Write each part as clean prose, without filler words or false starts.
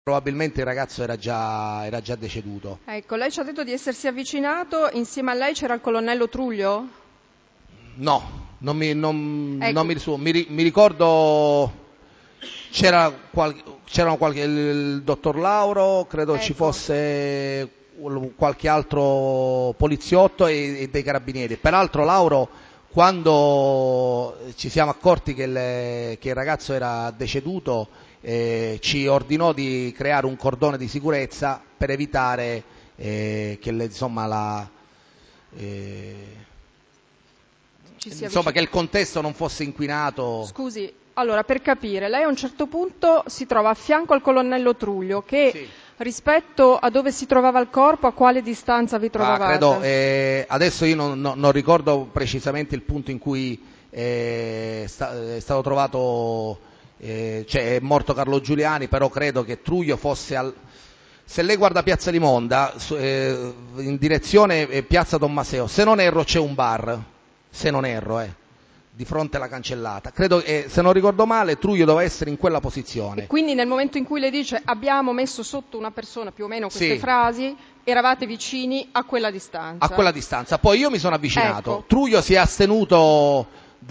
Probabilmente il ragazzo era già deceduto. Ecco, lei ci ha detto di essersi avvicinato, insieme a lei c'era il colonnello Truglio? No, non mi, non, Ecco. non mi risuona. Mi ricordo il dottor Lauro, credo ci Ecco. fosse qualche altro poliziotto e dei carabinieri. Peraltro Lauro, quando ci siamo accorti che il ragazzo era deceduto, ci ordinò di creare un cordone di sicurezza per evitare che il contesto non fosse inquinato. Scusi, allora per capire, lei a un certo punto si trova a fianco al colonnello Truglio che Sì. rispetto a dove si trovava il corpo, a quale distanza vi trovavate? Adesso io non ricordo precisamente il punto in cui è stato trovato, cioè è morto Carlo Giuliani, però credo che Truglio fosse se lei guarda Piazza di Monda, in direzione Piazza Tommaseo, se non erro c'è un bar, se non erro, di fronte alla cancellata. Credo, se non ricordo male, Truglio doveva essere in quella posizione. E quindi nel momento in cui le dice abbiamo messo sotto una persona, più o meno queste Sì. frasi, eravate vicini a quella distanza? A quella distanza. Poi io mi sono avvicinato. Ecco. Truglio si è astenuto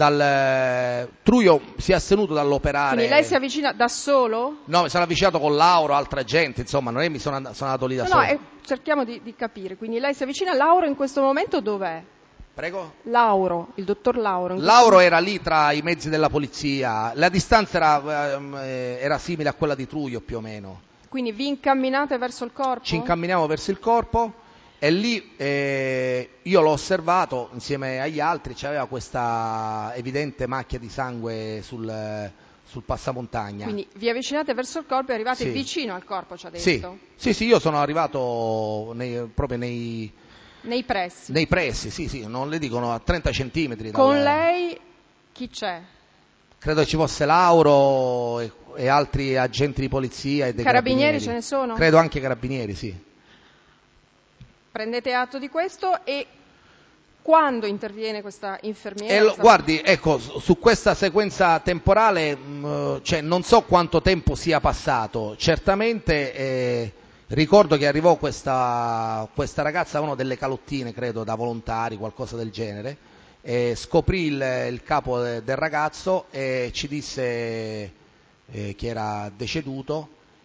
dall'operare. Quindi lei si avvicina da solo? No, mi sono avvicinato con Lauro, altra gente, insomma, non è che sono andato lì da solo. No, cerchiamo di capire. Quindi lei si avvicina, Lauro in questo momento dov'è? Prego? Lauro, il dottor Lauro. Lauro era lì tra i mezzi della polizia, la distanza era simile a quella di Truglio più o meno. Quindi vi incamminate verso il corpo? Ci incamminiamo verso il corpo e lì io l'ho osservato insieme agli altri, c'aveva questa evidente macchia di sangue sul passamontagna. Quindi vi avvicinate verso il corpo e arrivate Sì. vicino al corpo, ci ha detto? Sì, io sono arrivato proprio nei pressi. sì, non le dicono a 30 centimetri. Con lei chi c'è? Credo ci fosse Lauro e altri agenti di polizia e dei Carabinieri ce ne sono? Credo anche carabinieri, sì. Prendete atto di questo e quando interviene questa infermiera? Guardi, ecco, su questa sequenza temporale, cioè, non so quanto tempo sia passato, certamente ricordo che arrivò questa ragazza, avevano delle calottine, credo, da volontari, qualcosa del genere, scoprì il capo del ragazzo e ci disse che era deceduto.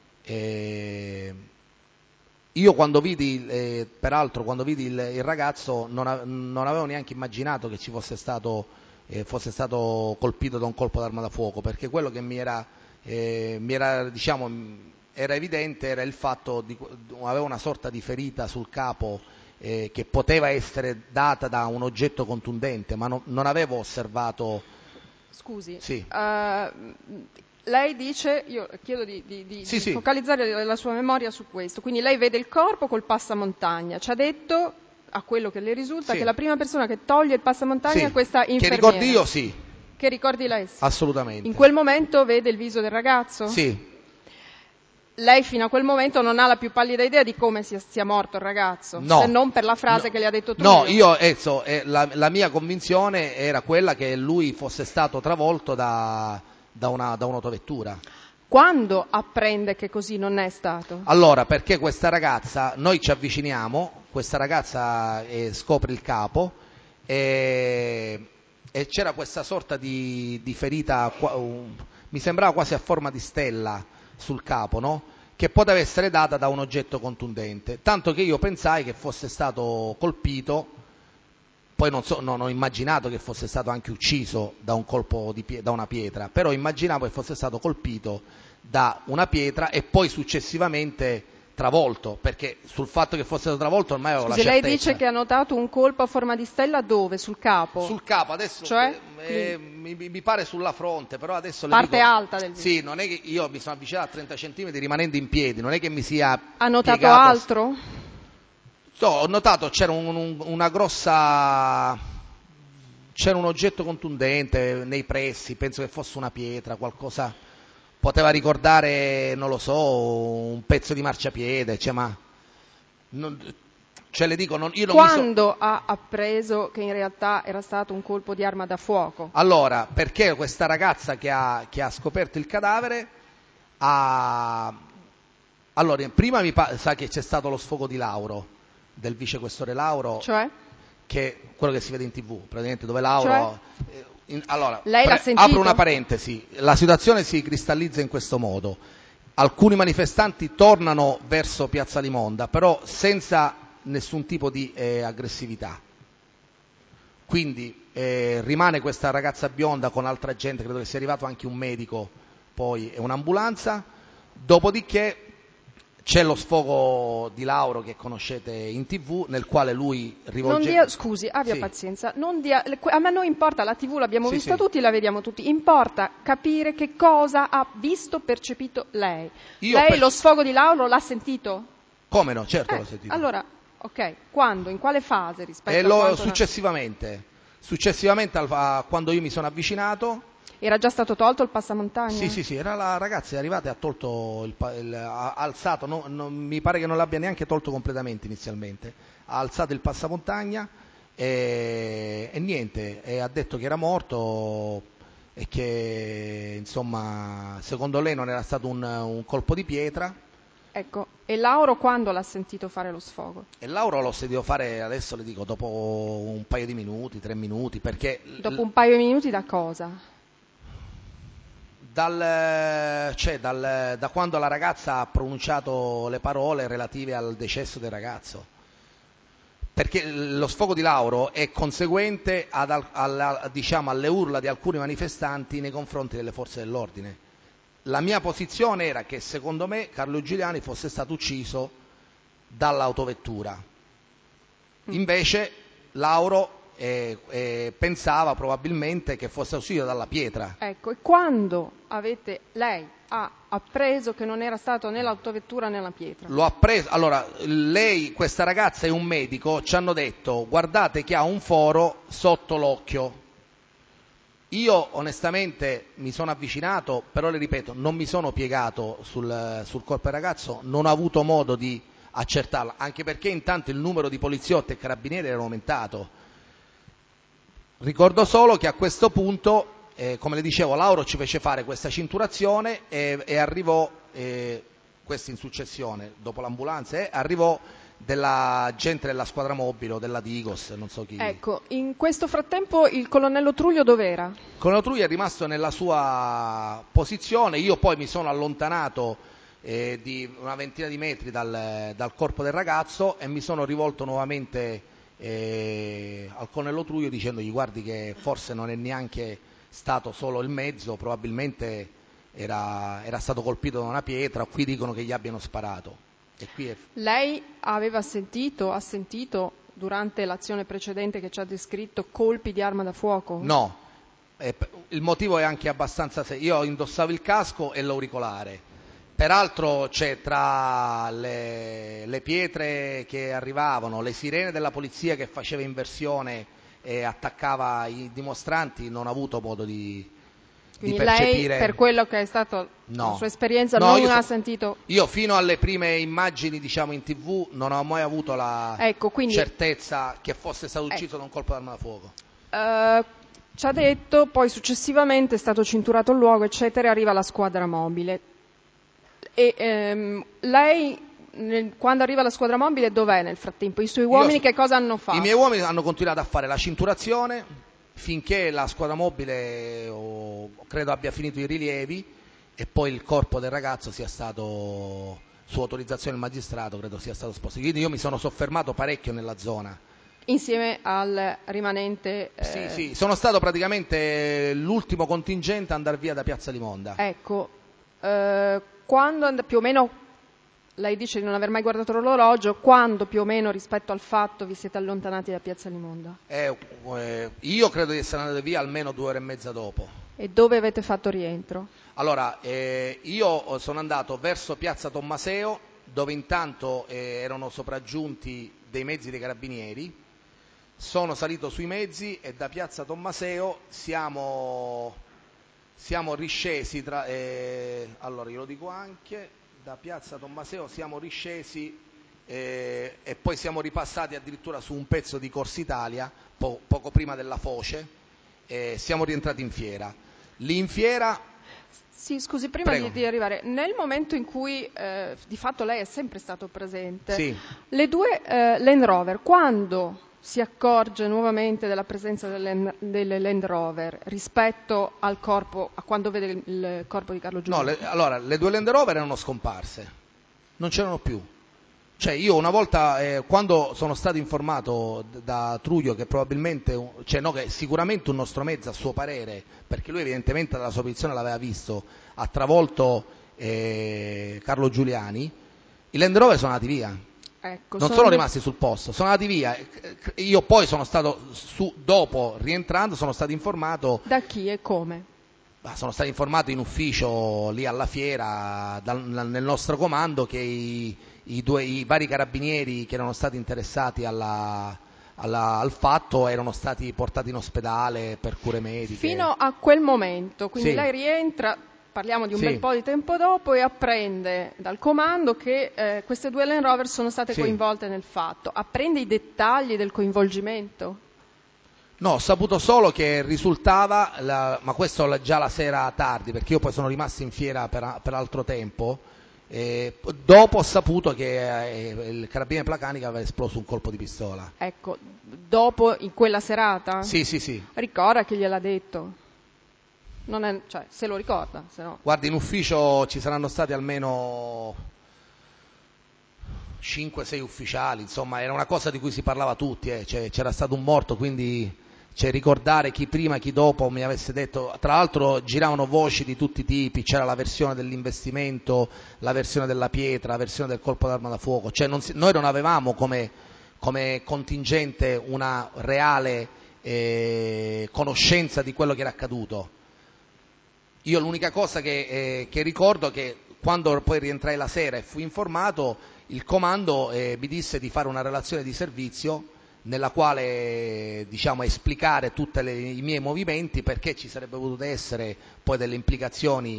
Io peraltro quando vidi il ragazzo non avevo neanche immaginato che fosse stato colpito da un colpo d'arma da fuoco, perché quello che era evidente era il fatto aveva una sorta di ferita sul capo che poteva essere data da un oggetto contundente, ma non avevo osservato. Scusi, Sì. Lei dice, io chiedo di Sì. focalizzare la sua memoria su questo, quindi lei vede il corpo col passamontagna, ci ha detto, a quello che le risulta, Sì. che la prima persona che toglie il passamontagna è questa infermiera. Che ricordi io, sì. Che ricordi lei? Sì. Assolutamente. In quel momento vede il viso del ragazzo? Sì. Lei fino a quel momento non ha la più pallida idea di come sia morto il ragazzo, no, se non per la frase che le ha detto tu. No, la mia convinzione era quella che lui fosse stato travolto da un'autovettura. Quando apprende che così non è stato? Allora, perché questa ragazza, noi ci avviciniamo, questa ragazza scopre il capo e c'era questa sorta di ferita, mi sembrava quasi a forma di stella sul capo, no? Che poteva essere data da un oggetto contundente, tanto che io pensai che fosse stato colpito, poi non ho immaginato che fosse stato anche ucciso da un colpo da una pietra, però immaginavo che fosse stato colpito da una pietra e poi successivamente travolto, perché sul fatto che fosse stato travolto ormai avevo la certezza. Lei dice che ha notato un colpo a forma di stella dove? Sul capo? Sul capo, adesso cioè? Mi pare sulla fronte, però adesso parte alta del viso. Sì, non è che io mi sono avvicinato a 30 centimetri rimanendo in piedi, non è che mi sia Ha notato piegato. altro? Ho notato c'era una grossa, c'era un oggetto contundente nei pressi, penso che fosse una pietra, qualcosa, poteva ricordare, non lo so, un pezzo di marciapiede, le dico, io non Quando ha appreso che in realtà era stato un colpo di arma da fuoco? Allora, perché questa ragazza che ha scoperto il cadavere ha Allora, prima sa che c'è stato lo sfogo di Lauro, del vicequestore Lauro, Cioè? che quello che si vede in TV, praticamente dove Cioè? Lauro... allora, Lei l'ha sentito? apro una parentesi, la situazione si cristallizza in questo modo. Alcuni manifestanti tornano verso Piazza Limonda, però senza nessun tipo di aggressività. Quindi rimane questa ragazza bionda con altra gente, credo che sia arrivato anche un medico, poi e un'ambulanza, dopodiché c'è lo sfogo di Lauro che conoscete in TV, nel quale lui rivolge... Scusi, abbia Sì. pazienza. A me non importa, la TV l'abbiamo Sì, vista sì. tutti, la vediamo tutti. Importa capire che cosa ha visto, percepito lei. Io Lei lo sfogo di Lauro l'ha sentito? Come no? Certo l'ho sentito. Allora, ok. Quando? In quale fase rispetto a quanto... Successivamente a quando io mi sono avvicinato... Era già stato tolto il passamontagna? Sì, era la ragazza, è arrivata e ha tolto, ha alzato, mi pare che non l'abbia neanche tolto completamente inizialmente, ha alzato il passamontagna e niente, e ha detto che era morto e che insomma secondo lei non era stato un colpo di pietra. Ecco, e Lauro quando l'ha sentito fare lo sfogo? E Lauro l'ho sentito fare, adesso le dico, dopo un paio di minuti, 3 minuti, perché... Dopo un paio di minuti da cosa? Da quando la ragazza ha pronunciato le parole relative al decesso del ragazzo. Perché lo sfogo di Lauro è conseguente alle urla di alcuni manifestanti nei confronti delle forze dell'ordine. La mia posizione era che secondo me Carlo Giuliani fosse stato ucciso dall'autovettura. Invece Lauro pensava probabilmente che fosse ucciso dalla pietra. Ecco, e quando lei ha appreso che non era stato né l'autovettura né la pietra? L'ho appreso, allora lei, questa ragazza e un medico ci hanno detto guardate che ha un foro sotto l'occhio. Io onestamente mi sono avvicinato, però le ripeto, non mi sono piegato sul corpo del ragazzo, non ho avuto modo di accertarla, anche perché intanto il numero di poliziotti e carabinieri era aumentato. Ricordo solo che a questo punto, come le dicevo, Lauro ci fece fare questa cinturazione e arrivò, questo in successione, dopo l'ambulanza, arrivò della gente della squadra mobile o della Digos, non so chi. Ecco, in questo frattempo il colonnello Truglio dov'era? Il colonnello Truglio è rimasto nella sua posizione, io poi mi sono allontanato di una ventina di metri dal corpo del ragazzo e mi sono rivolto nuovamente al colonnello Truglio dicendogli guardi che forse non è neanche stato solo il mezzo, probabilmente era stato colpito da una pietra, qui dicono che gli abbiano sparato. E qui Lei ha sentito durante l'azione precedente che ci ha descritto colpi di arma da fuoco? No, il motivo è anche abbastanza io indossavo il casco e l'auricolare. Peraltro c'è tra le pietre che arrivavano, le sirene della polizia che faceva inversione e attaccava i dimostranti, non ho avuto modo di percepire. Lei, per quello che è stato la sua esperienza, no, non ha sentito... Io fino alle prime immagini, diciamo, in TV non ho mai avuto la certezza che fosse stato ucciso da un colpo d'arma da fuoco. Ci ha detto, poi successivamente è stato cinturato il luogo, eccetera, e arriva la squadra mobile. E lei, quando arriva la squadra mobile, dov'è nel frattempo? I suoi uomini che cosa hanno fatto? I miei uomini hanno continuato a fare la cinturazione finché la squadra mobile credo abbia finito i rilievi e poi il corpo del ragazzo sia stato, su autorizzazione del magistrato, credo sia stato spostato. Quindi io mi sono soffermato parecchio nella zona. Insieme al rimanente... Sì, sono stato praticamente l'ultimo contingente a andare via da Piazza Limonda. Ecco, quando più o meno, lei dice di non aver mai guardato l'orologio, quando più o meno rispetto al fatto vi siete allontanati da Piazza Limonda? Io credo di essere andato via almeno 2 ore e mezza dopo. E dove avete fatto rientro? Allora, io sono andato verso Piazza Tommaseo, dove intanto erano sopraggiunti dei mezzi dei carabinieri, sono salito sui mezzi e da Piazza Tommaseo siamo riscesi, allora io lo dico anche, da Piazza Tommaseo siamo riscesi e poi siamo ripassati addirittura su un pezzo di Corsa Italia, poco prima della Foce, siamo rientrati in fiera. Lì in fiera Sì, scusi, prima Prego. di arrivare, nel momento in cui di fatto lei è sempre stato presente, Sì. le due Land Rover, quando si accorge nuovamente della presenza delle Land Rover rispetto al corpo, a quando vede il corpo di Carlo No, Giuliani? allora, le due Land Rover erano scomparse, non c'erano più. Cioè io una volta, quando sono stato informato da Truglio che probabilmente, cioè no, che sicuramente un nostro mezzo a suo parere, perché lui evidentemente dalla sua posizione l'aveva visto, ha travolto Carlo Giuliani, i Land Rover sono andati via. Ecco, Non sono rimasti sul posto, sono andati via. Io poi sono stato, dopo rientrando, sono stato informato. Da chi e come? Sono stato informato in ufficio lì alla fiera nel nostro comando che i vari carabinieri che erano stati interessati al fatto erano stati portati in ospedale per cure mediche. Fino a quel momento, quindi Sì. lei rientra, parliamo di un Sì. bel po' di tempo dopo, e apprende dal comando che queste due Land Rover sono state Sì. coinvolte nel fatto. Apprende i dettagli del coinvolgimento? No, ho saputo solo che risultava, ma questo già la sera tardi, perché io poi sono rimasto in fiera per altro tempo. Dopo ho saputo che il carabiniere Placanica aveva esploso un colpo di pistola. Ecco, dopo, in quella serata? Sì, sì, sì. Ricorda che gliel'ha detto? Non è, cioè, se lo ricorda, se no. Guardi, in ufficio ci saranno stati almeno 5-6 ufficiali, insomma, era una cosa di cui si parlava tutti, c'era stato un morto, quindi ricordare chi prima, chi dopo mi avesse detto, tra l'altro giravano voci di tutti i tipi, c'era la versione dell'investimento, la versione della pietra, la versione del colpo d'arma da fuoco, cioè noi non avevamo come contingente una reale conoscenza di quello che era accaduto. Io l'unica cosa che ricordo è che quando poi rientrai la sera e fui informato, il comando mi disse di fare una relazione di servizio nella quale diciamo esplicare tutti i miei movimenti, perché ci sarebbe potuto essere poi delle implicazioni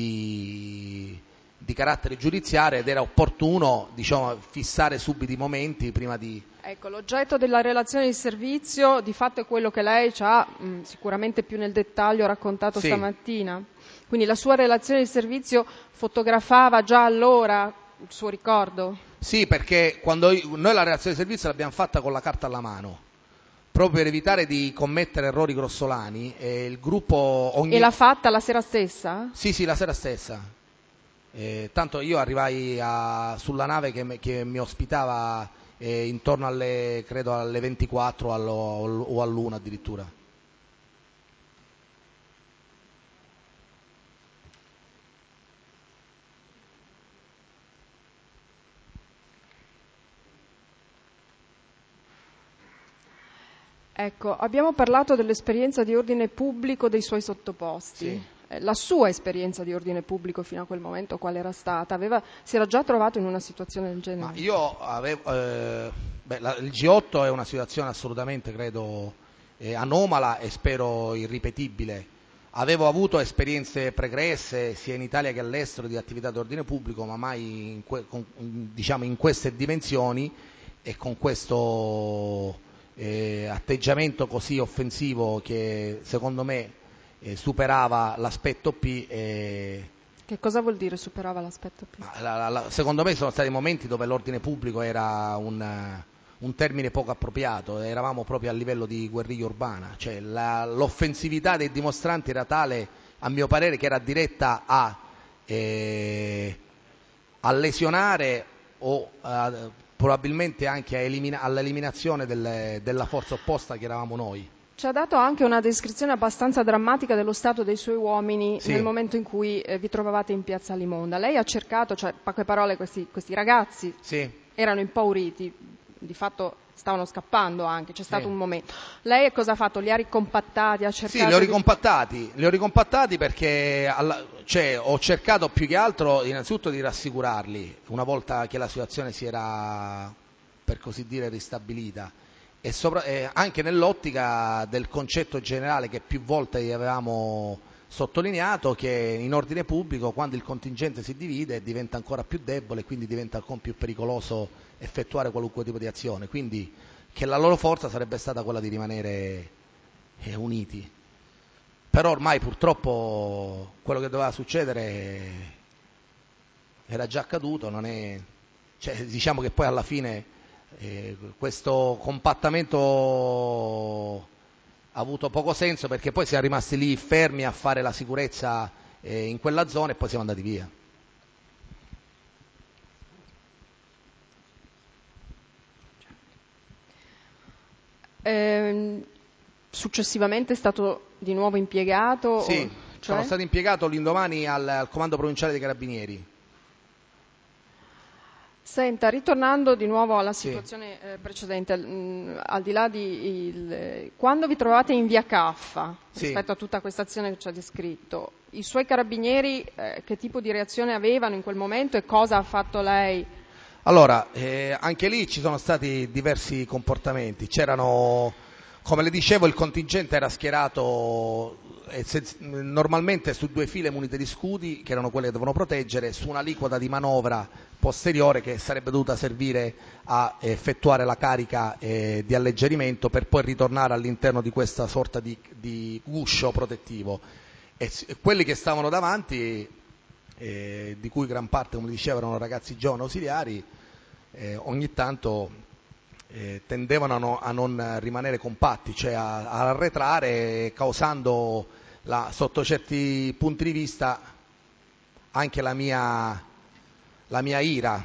di carattere giudiziario ed era opportuno diciamo fissare subito i momenti prima di. Ecco, l'oggetto della relazione di servizio di fatto è quello che lei ci ha sicuramente più nel dettaglio raccontato Sì. stamattina. Quindi la sua relazione di servizio fotografava già allora il suo ricordo? Sì, perché quando noi la relazione di servizio l'abbiamo fatta con la carta alla mano, proprio per evitare di commettere errori grossolani, il gruppo E l'ha fatta la sera stessa? Sì, sì, la sera stessa. Tanto io arrivai sulla nave che mi ospitava intorno credo alle 24 o all'1 addirittura. Ecco, abbiamo parlato dell'esperienza di ordine pubblico dei suoi sottoposti. Sì. La sua esperienza di ordine pubblico fino a quel momento qual era stata? Si era già trovato in una situazione del genere? Ma io avevo, il G8 è una situazione assolutamente, credo, anomala e spero irripetibile. Avevo avuto esperienze pregresse sia in Italia che all'estero di attività di ordine pubblico, ma mai diciamo in queste dimensioni e con questo atteggiamento così offensivo che secondo me superava l'aspetto P. Che cosa vuol dire superava l'aspetto P? Secondo me sono stati momenti dove l'ordine pubblico era un termine poco appropriato, eravamo proprio a livello di guerriglia urbana, cioè l'offensività dei dimostranti era tale, a mio parere, che era diretta a lesionare o probabilmente anche all'eliminazione della forza opposta che eravamo noi. Ci ha dato anche una descrizione abbastanza drammatica dello stato dei suoi uomini Sì. nel momento in cui vi trovavate in piazza Limonda. Lei ha cercato, cioè, in poche parole, questi ragazzi Sì. erano impauriti, di fatto stavano scappando anche, c'è stato Sì. un momento. Lei cosa ha fatto? Li ha ricompattati? Ha cercato Sì, li ho ricompattati perché ho cercato più che altro innanzitutto di rassicurarli una volta che la situazione si era, per così dire, ristabilita e anche nell'ottica del concetto generale che più volte avevamo sottolineato, che in ordine pubblico quando il contingente si divide diventa ancora più debole e quindi diventa ancora più pericoloso effettuare qualunque tipo di azione, quindi che la loro forza sarebbe stata quella di rimanere uniti. però ormai purtroppo quello che doveva succedere era già accaduto, non è, cioè, diciamo che poi alla fine questo compattamento ha avuto poco senso, perché poi siamo rimasti lì fermi a fare la sicurezza in quella zona e poi siamo andati via. Successivamente è stato di nuovo impiegato? Sì, sono stato impiegato l'indomani al Comando Provinciale dei Carabinieri. Senta, ritornando di nuovo alla Sì. situazione precedente, al di là quando vi trovate in via Caffa, Sì. rispetto a tutta questa azione che ci ha descritto, i suoi carabinieri che tipo di reazione avevano in quel momento e cosa ha fatto lei? Allora, anche lì ci sono stati diversi comportamenti. C'erano, come le dicevo, il contingente era schierato normalmente su 2 file munite di scudi, che erano quelle che dovevano proteggere, su un'aliquota di manovra posteriore che sarebbe dovuta servire a effettuare la carica di alleggerimento per poi ritornare all'interno di questa sorta di guscio protettivo. E quelli che stavano davanti, di cui gran parte, come dicevo, erano ragazzi giovani ausiliari, ogni tanto tendevano a non rimanere compatti, cioè a arretrare, causando sotto certi punti di vista anche la mia ira.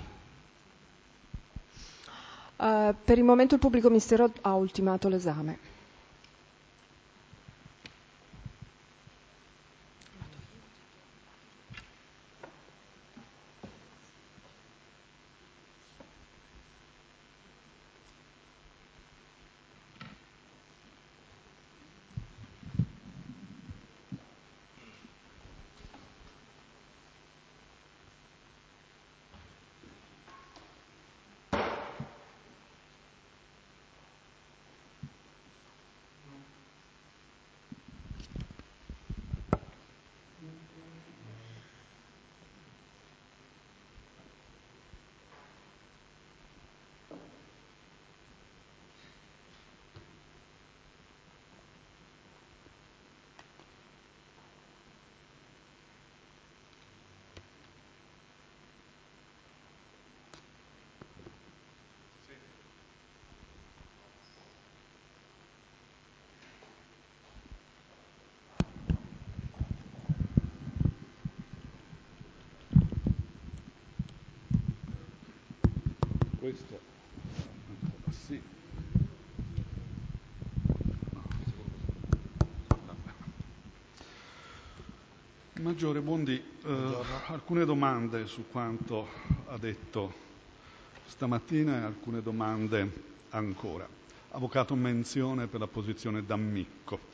Per il momento il pubblico ministero ha ultimato l'esame. Questo sì. Maggiore Bondi, alcune domande su quanto ha detto stamattina e alcune domande ancora. Avvocato, menzione per la posizione d'ammicco.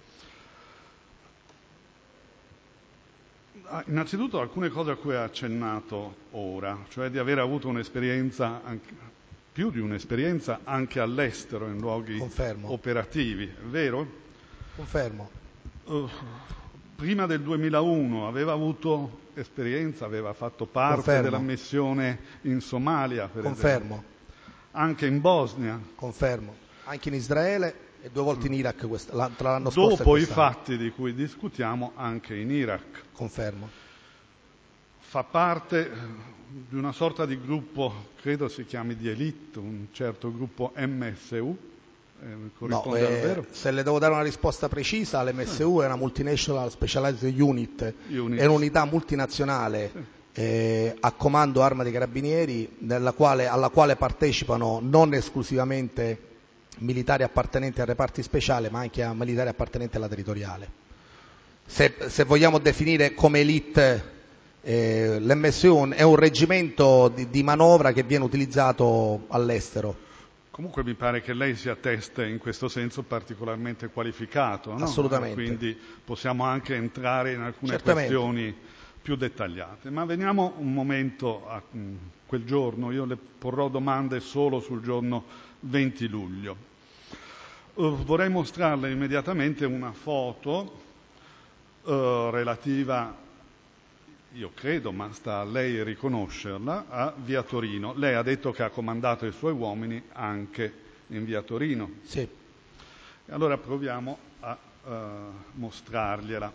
Innanzitutto alcune cose a cui ha accennato ora, cioè di aver avuto un'esperienza, più di un'esperienza, anche all'estero, in luoghi operativi, è vero? Confermo. Prima del 2001 aveva avuto esperienza, aveva fatto parte della missione in Somalia, per esempio. Anche in Bosnia. Confermo. Anche in Israele e 2 volte in Iraq tra l'anno scorso e dopo i quest'anno. fatti di cui discutiamo, anche in Iraq. Confermo. Fa parte di una sorta di gruppo, credo si chiami di elite, un certo gruppo MSU. No, se le devo dare una risposta precisa, l'MSU è una Multinational Specialized Unit, è un'unità multinazionale a comando Arma dei Carabinieri, alla quale partecipano non esclusivamente militari appartenenti a reparti speciali, ma anche a militari appartenenti alla territoriale. Se vogliamo definire come elite, l'MSU è un reggimento di manovra che viene utilizzato all'estero. Comunque mi pare che lei sia teste in questo senso particolarmente qualificato, no? Assolutamente. Quindi possiamo anche entrare in alcune questioni più dettagliate. Ma veniamo un momento a quel giorno. Io le porrò domande solo sul giorno 20 luglio. Vorrei mostrarle immediatamente una foto relativa, io credo, ma sta a lei riconoscerla, a Via Torino. Lei ha detto che ha comandato i suoi uomini anche in Via Torino. Sì. E allora proviamo a mostrargliela.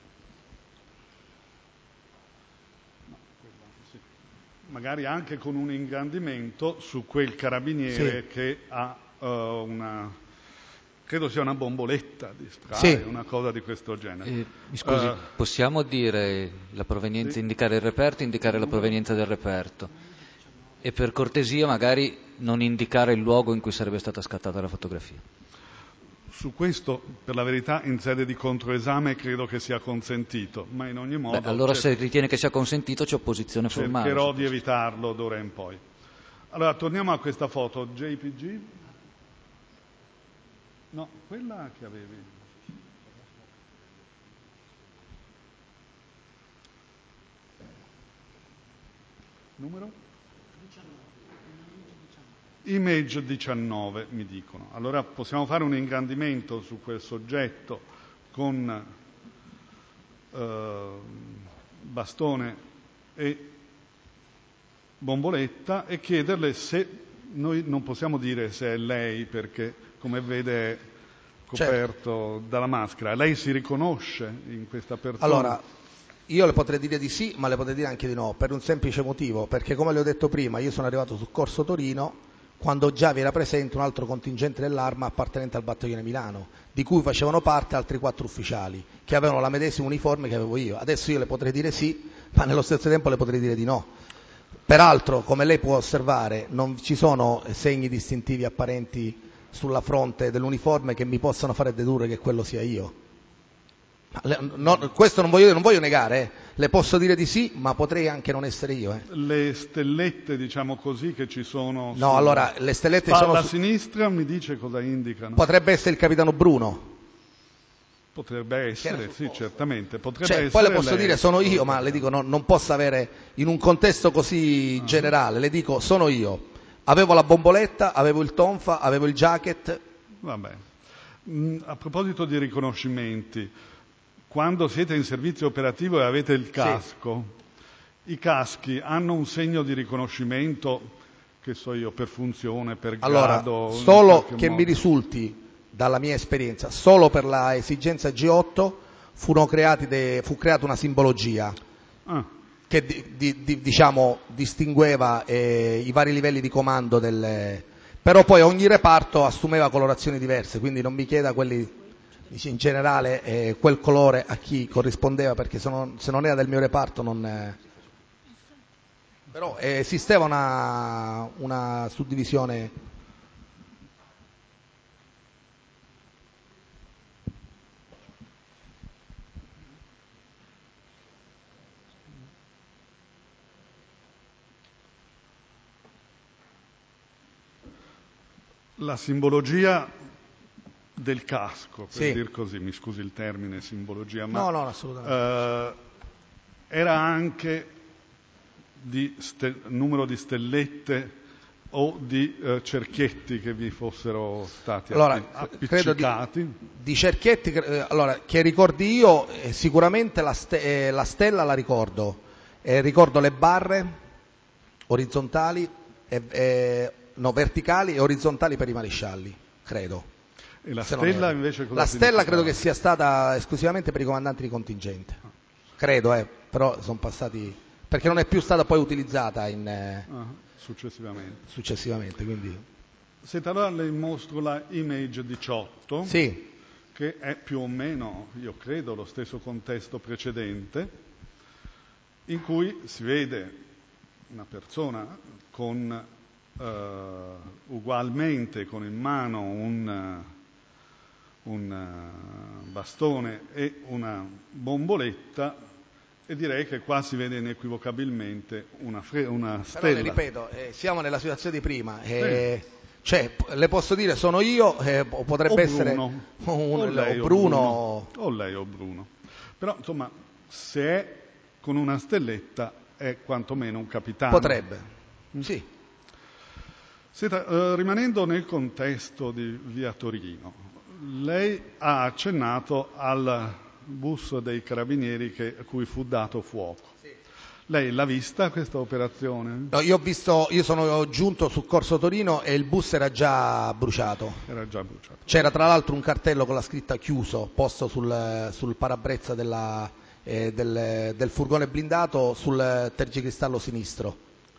Magari anche con un ingrandimento su quel carabiniere che ha credo sia una bomboletta di spray, una cosa di questo genere. Mi scusi, possiamo dire la provenienza, indicare il reperto, indicare la provenienza del reperto, e per cortesia magari non indicare il luogo in cui sarebbe stata scattata la fotografia. Su questo, per la verità, in sede di controesame credo che sia consentito, ma in ogni modo... allora se ritiene che sia consentito c'è opposizione formale. Cercherò di evitarlo d'ora in poi. Allora, torniamo a questa foto. JPG? No, quella che avevi. Numero? 19. Image 19, mi dicono. Allora possiamo fare un ingrandimento su quel soggetto con bastone e bomboletta e chiederle se, noi non possiamo dire se è lei perché come vede è coperto dalla maschera, lei si riconosce in questa persona? Allora, io le potrei dire di sì, ma le potrei dire anche di no, per un semplice motivo, perché come le ho detto prima, io sono arrivato sul Corso Torino quando già vi era presente un altro contingente dell'Arma appartenente al battaglione Milano, di cui facevano parte altri 4 ufficiali, che avevano la medesima uniforme che avevo io. Adesso io le potrei dire sì, ma nello stesso tempo le potrei dire di no. Peraltro, come lei può osservare, non ci sono segni distintivi apparenti sulla fronte dell'uniforme che mi possano fare dedurre che quello sia io. Questo non voglio negare, le posso dire di sì, ma potrei anche non essere io. Le stellette, diciamo così, che ci sono allora, le stellette sono alla sinistra, mi dice cosa indicano? Potrebbe essere il capitano Bruno. Potrebbe essere, sì, certamente. Potrebbe essere poi le posso lei, dire sono io, ma le dico non posso avere, in un contesto così generale, le dico sono io. Avevo la bomboletta, avevo il tonfa, avevo il jacket. Vabbè. A proposito di riconoscimenti, quando siete in servizio operativo e avete il casco, i caschi hanno un segno di riconoscimento, che so io, per funzione, per grado? Allora, solo che mi risulti, dalla mia esperienza, solo per la esigenza G8 fu creata una simbologia che diciamo distingueva i vari livelli di comando però poi ogni reparto assumeva colorazioni diverse, quindi non mi chieda quelli in generale quel colore a chi corrispondeva, perché se non era del mio reparto non... Però esisteva una suddivisione. La simbologia del casco, per dir così, mi scusi il termine simbologia, ma no, assolutamente. Era anche di numero di stellette o di cerchietti che vi fossero stati appiccicati? Credo di cerchietti, che ricordi io, sicuramente la stella la ricordo, ricordo le barre orizzontali, verticali e orizzontali per i marescialli, credo. E la stella invece cosa La stella credo che sia stata esclusivamente per i comandanti di contingente, credo, però sono passati, perché non è più stata poi utilizzata successivamente, quindi. Senta, allora le mostro la Image 18, che è più o meno, io credo, lo stesso contesto precedente, in cui si vede una persona con ugualmente con in mano un bastone e una bomboletta, e direi che qua si vede inequivocabilmente una stella. Però le ripeto, siamo nella situazione di prima, cioè le posso dire sono io, o potrebbe essere Bruno. O lei o Bruno. Però insomma, se è con una stelletta è quantomeno un capitano. Potrebbe, sì. Senta, rimanendo nel contesto di via Torino, lei ha accennato al bus dei carabinieri a cui fu dato fuoco. Lei l'ha vista questa operazione? No, io sono giunto su Corso Torino e il bus era già bruciato. Era già bruciato. C'era tra l'altro un cartello con la scritta chiuso posto sul parabrezza del furgone blindato sul tergicristallo sinistro.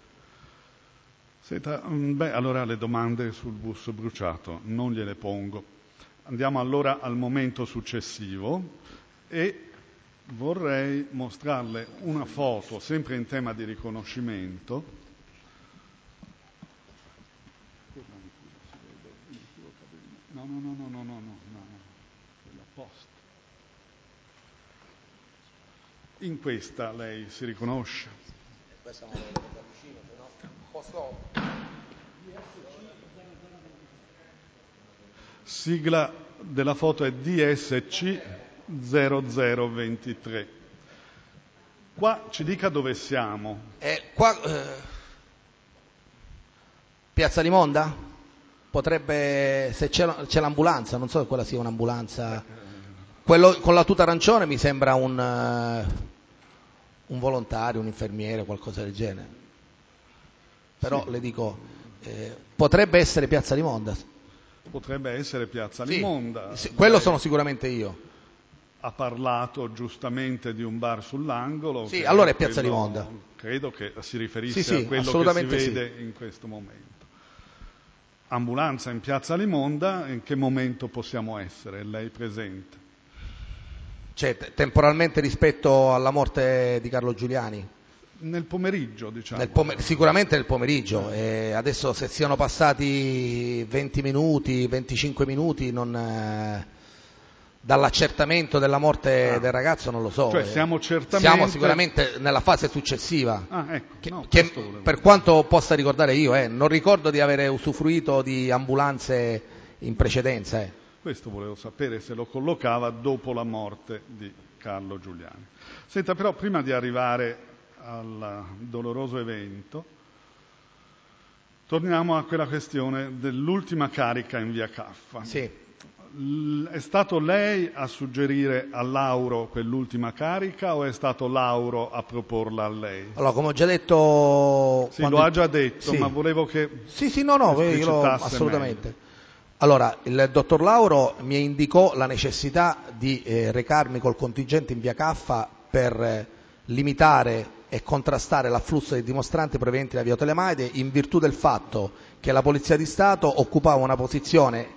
Senta, allora le domande sul bus bruciato non gliele pongo. Andiamo allora al momento successivo e vorrei mostrarle una foto, sempre in tema di riconoscimento. No, quella post. In questa lei si riconosce? Questa non la vedo da vicino, se no posso... Sigla della foto è DSC 0023. Qua ci dica dove siamo. Qua, Piazza Limonda? Potrebbe, se c'è l'ambulanza, non so se quella sia un'ambulanza. Quello con la tuta arancione mi sembra un volontario, un infermiere, qualcosa del genere. Però sì. Le dico, potrebbe essere Piazza Limonda. Potrebbe essere Piazza Limonda. Sì, quello sono sicuramente io. Ha parlato giustamente di un bar sull'angolo. Sì, allora è Piazza Limonda. Credo che si riferisse a quello che si vede in questo momento. Ambulanza in Piazza Limonda, in che momento possiamo essere? Lei presente? Cioè, temporalmente rispetto alla morte di Carlo Giuliani? Nel pomeriggio, diciamo. Sicuramente nel pomeriggio. Adesso se siano passati 20 minuti, 25 minuti, dall'accertamento della morte del ragazzo non lo so. Cioè siamo sicuramente nella fase successiva. Ecco. Che per quanto possa ricordare io, non ricordo di avere usufruito di ambulanze in precedenza. Questo volevo sapere, se lo collocava dopo la morte di Carlo Giuliani. Senta, però prima di arrivare al doloroso evento, torniamo a quella questione dell'ultima carica in via Caffa. Sì. È stato lei a suggerire a Lauro quell'ultima carica o è stato Lauro a proporla a lei? Allora, come ho già detto... Sì, lo ha già detto, sì. Ma volevo che... assolutamente. Meglio. Allora, il dottor Lauro mi indicò la necessità di recarmi col contingente in via Caffa per limitare e contrastare l'afflusso dei dimostranti provenienti da via Telemaide, in virtù del fatto che la Polizia di Stato occupava una posizione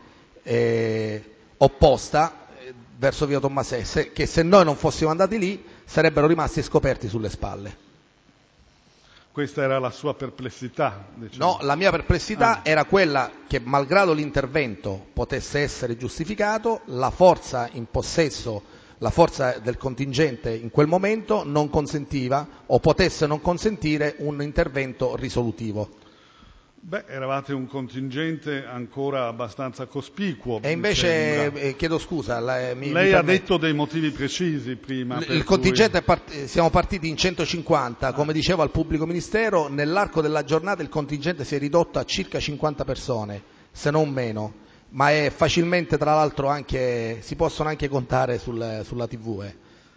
opposta verso via Tommasè, che se noi non fossimo andati lì sarebbero rimasti scoperti sulle spalle. Questa era la sua perplessità? Diciamo. No, la mia perplessità era quella che, malgrado l'intervento potesse essere giustificato, la forza in possesso, la forza del contingente in quel momento non consentiva o potesse non consentire un intervento risolutivo. Eravate un contingente ancora abbastanza cospicuo. E invece, chiedo scusa, lei ha detto dei motivi precisi prima. Il contingente, siamo partiti in 150, come diceva il pubblico ministero, nell'arco della giornata il contingente si è ridotto a circa 50 persone, se non meno, ma è facilmente, tra l'altro, si possono anche contare sulla TV.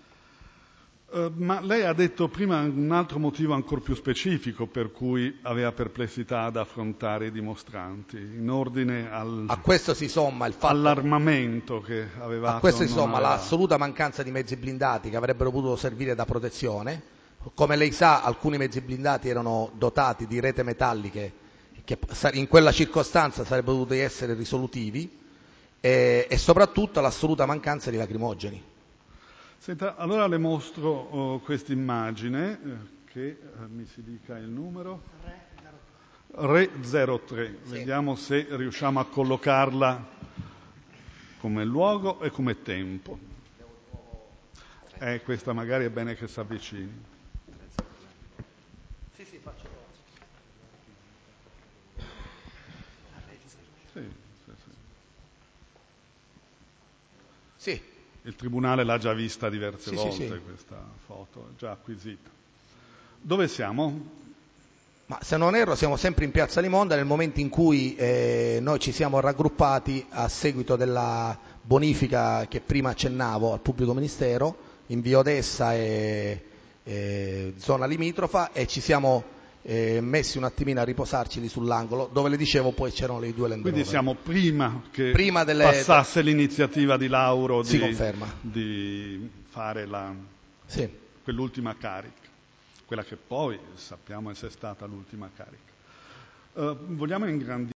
Ma lei ha detto prima un altro motivo ancora più specifico per cui aveva perplessità ad affrontare i dimostranti, in ordine a questo si somma il fatto, all'armamento che avevate. A questo si somma l'assoluta mancanza di mezzi blindati che avrebbero potuto servire da protezione. Come lei sa, alcuni mezzi blindati erano dotati di rete metalliche che in quella circostanza sarebbero dovuti essere risolutivi, e soprattutto l'assoluta mancanza di lacrimogeni. Senta, allora le mostro questa immagine, che mi si dica il numero. Re 03. Sì. Vediamo se riusciamo a collocarla come luogo e come tempo. Questa magari è bene che si avvicini. Sì, faccio. Sì. Il Tribunale l'ha già vista diverse volte, questa foto, già acquisita. Dove siamo? Ma se non erro siamo sempre in Piazza Limonda nel momento in cui noi ci siamo raggruppati a seguito della bonifica che prima accennavo al pubblico ministero in via Odessa e zona limitrofa, e ci siamo messi un attimino a riposarci lì sull'angolo, dove le dicevo poi c'erano le due Land Rover. Quindi siamo prima che passasse l'iniziativa di Lauro di fare quell'ultima carica, quella che poi sappiamo essere stata l'ultima carica. Vogliamo ingrandire